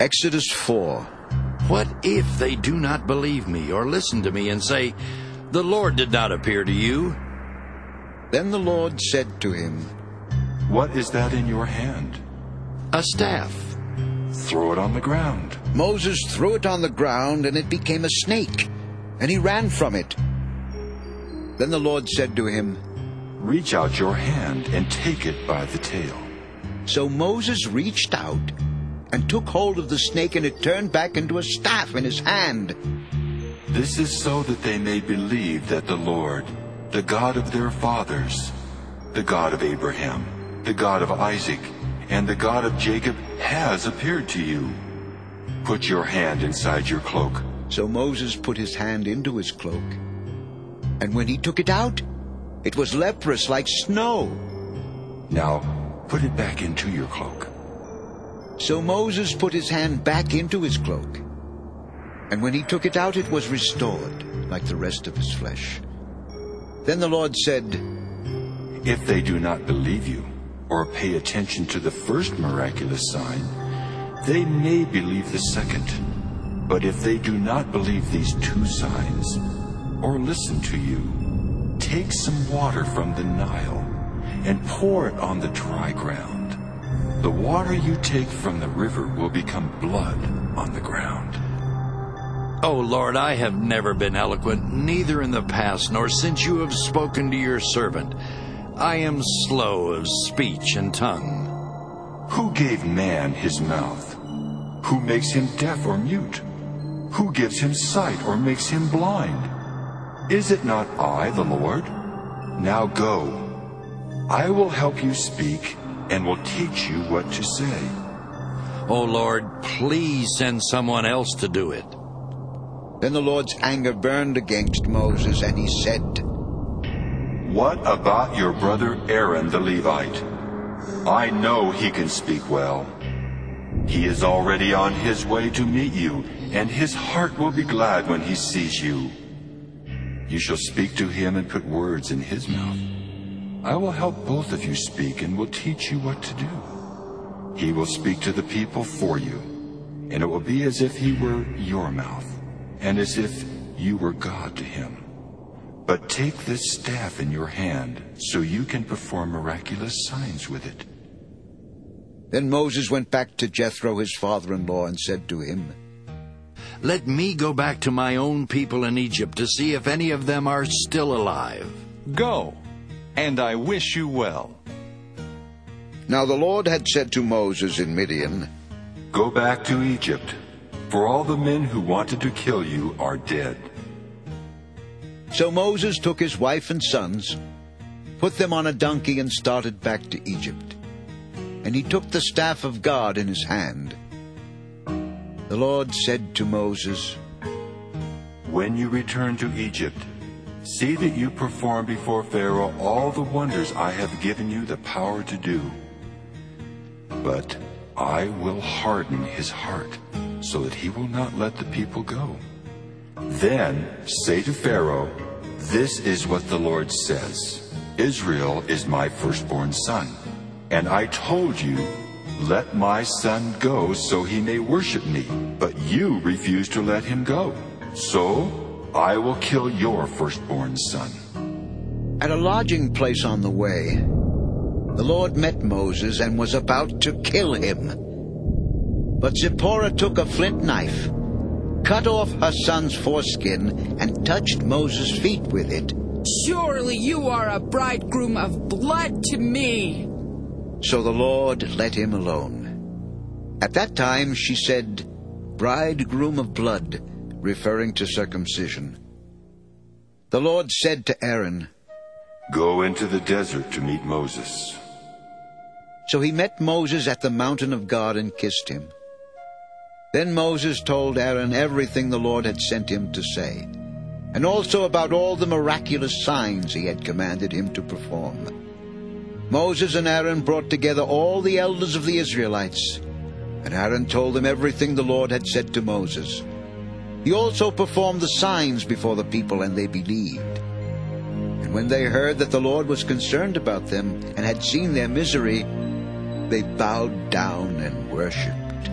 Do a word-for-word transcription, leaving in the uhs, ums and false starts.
Exodus four. What if they do not believe me or listen to me and say, "The Lord did not appear to you"? Then the Lord said to him, "What is that in your hand?" "A staff." "Throw it on the ground." Moses threw it on the ground, and it became a snake, and he ran from it. Then the Lord said to him, "Reach out your hand and take it by the tail." So Moses reached out and took hold of the snake, and it turned back into a staff in his hand. This is so that they may believe that the Lord, the God of their fathers, the God of Abraham, the God of Isaac, and the God of Jacob has appeared to you. Put your hand inside your cloak. So Moses put his hand into his cloak, and when he took it out, it was leprous like snow. Now put it back into your cloak. So Moses put his hand back into his cloak, and when he took it out, it was restored like the rest of his flesh. Then the Lord said, If they do not believe you or pay attention to the first miraculous sign, they may believe the second. But if they do not believe these two signs or listen to you, take some water from the Nile and pour it on the dry ground. The water you take from the river will become blood on the ground. "O Lord, I have never been eloquent, neither in the past nor since you have spoken to your servant. I am slow of speech and tongue." Who gave man his mouth? Who makes him deaf or mute? Who gives him sight or makes him blind? Is it not I, the Lord? Now go. I will help you speak and will teach you what to say. "O Lord, please send someone else to do it." Then the Lord's anger burned against Moses, and he said, What about your brother Aaron the Levite? I know he can speak well. He is already on his way to meet you, and his heart will be glad when he sees you. You shall speak to him and put words in his mouth. I will help both of you speak and will teach you what to do. He will speak to the people for you, and it will be as if he were your mouth, and as if you were God to him. But take this staff in your hand so you can perform miraculous signs with it. Then Moses went back to Jethro, his father-in-law, and said to him, "Let me go back to my own people in Egypt to see if any of them are still alive." Go, and I wish you well. Now the Lord had said to Moses in Midian, Go back to Egypt, for all the men who wanted to kill you are dead. So Moses took his wife and sons, put them on a donkey, and started back to Egypt. And he took the staff of God in his hand. The Lord said to Moses, When you return to Egypt, see that you perform before Pharaoh all the wonders I have given you the power to do. But I will harden his heart, so that he will not let the people go. Then say to Pharaoh, This is what the Lord says. Israel is my firstborn son. And I told you, Let my son go so he may worship me. But you refuse to let him go. So I will kill your firstborn son. At a lodging place on the way, the Lord met Moses and was about to kill him. But Zipporah took a flint knife, cut off her son's foreskin, and touched Moses' feet with it. Surely you are a bridegroom of blood to me. So the Lord let him alone. At that time she said, Bridegroom of blood, referring to circumcision. The Lord said to Aaron, Go into the desert to meet Moses. So he met Moses at the mountain of God and kissed him. Then Moses told Aaron everything the Lord had sent him to say, and also about all the miraculous signs he had commanded him to perform. Moses and Aaron brought together all the elders of the Israelites, and Aaron told them everything the Lord had said to Moses. He also performed the signs before the people, and they believed. And when they heard that the Lord was concerned about them and had seen their misery, they bowed down and worshipped.